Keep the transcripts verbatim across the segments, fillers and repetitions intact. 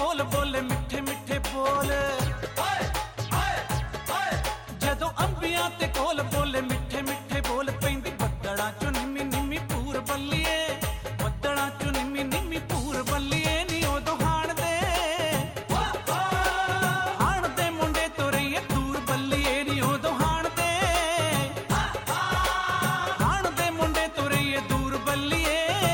कोल बोले मिठे मिठे बोल। जदों अंबियां ते कोल बोले मिठे मिठे बोल, पैंदी बद्दलां चों निम्मी निम्मी पूर बल्लीए, बद्दलां चों निम्मी निम्मी पूर बल्लीए नी उदों हाण दे हाण दे मुंडे तुरईए दूर बल्लीए नी उदों हाण दे हाण दे मुंडे तुरईए दूर बल्लीए।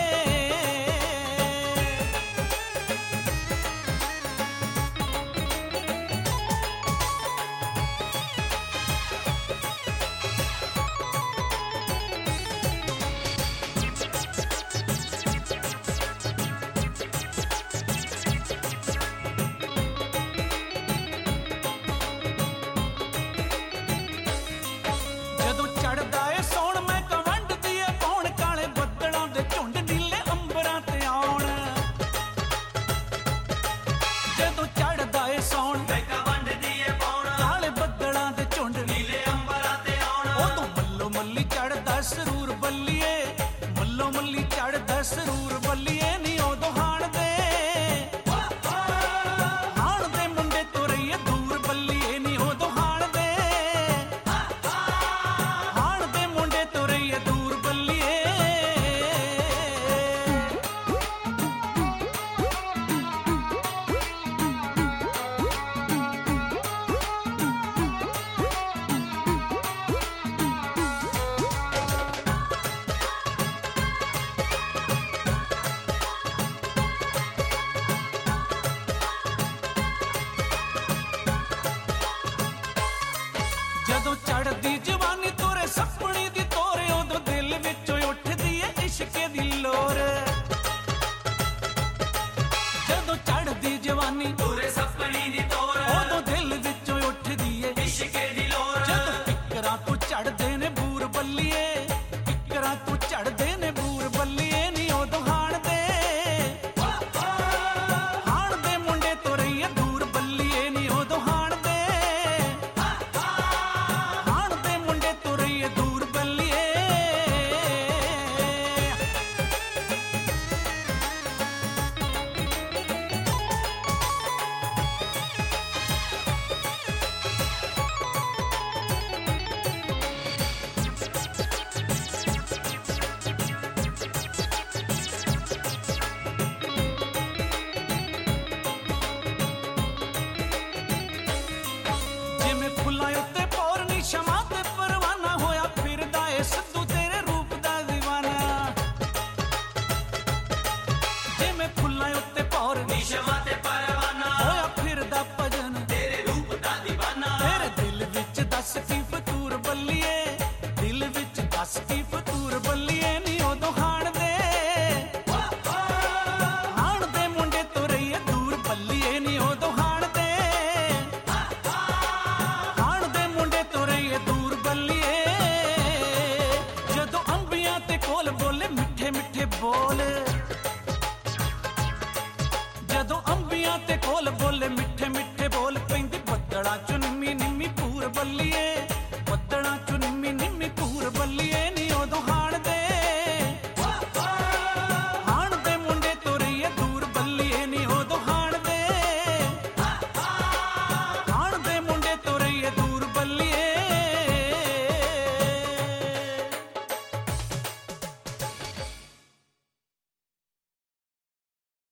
चढ़दा ए सौण मैं कवंड दिए पौण, काले बद्दलां दे झुंड नीले अंबरां ते आउण। जदों चढ़दा ए सौण मैं कवंड दिए पौण, काले बद्दलां दे झुंड नीले अंबरां ते आउण। उदों मल्लो मल्ली चढ़दा सरूर बल्लीए, मल्लो मल्ली चढ़दा सरूर बल्लीए नी उदों हाण दे हाण दे मुंडे तुरईए दूर बल्लीए नी उदों हाण दे हाण दे मुंडे तुरईए दूर बल्लीए। जदों चढ़दी जवानी तोरे सपनी दी तोरे, उदों दिल विचों उठदी ए इश्के दी लोर। जदों चढ़दी जवानी तोरे सपनी दी तोरे, उदों दिल विचों उठदी ए इश्के दी लोर। जदों फिकरां तों चढ़दे ने बूर बल्लीए, फिकरां तों चढ़दे ने बूर बल्लीए नी उदों हाण दे हाण दे मुंडे तुरईए दूर बल्लीए नी उदों हाण दे हाण दे मुंडे तुरईए दूर बल्लीए। जिवें फुल्लां उत्ते पौरनी शमा ते परवाना, होया फिरदा ए सिद्धू तेरे रूप दा दीवाना। जिवें फुल्लां उत्ते पौरनी शमा ते परवाना, होया फिरदा भजन तेरे रूप दा दीवाना। तेरे दिल विच दस की फतूर बल्लीए, दिल विच दस की फतूर बल्लीए नी उदों हाण दे हाण दे मुंडे तुरईए दूर बल्लीए नी उदों हाण दे हाण दे मुंडे तुरईए दूर बल्लीए। जदों अंबियां ते कोल बोले मिठे मिठे बोल।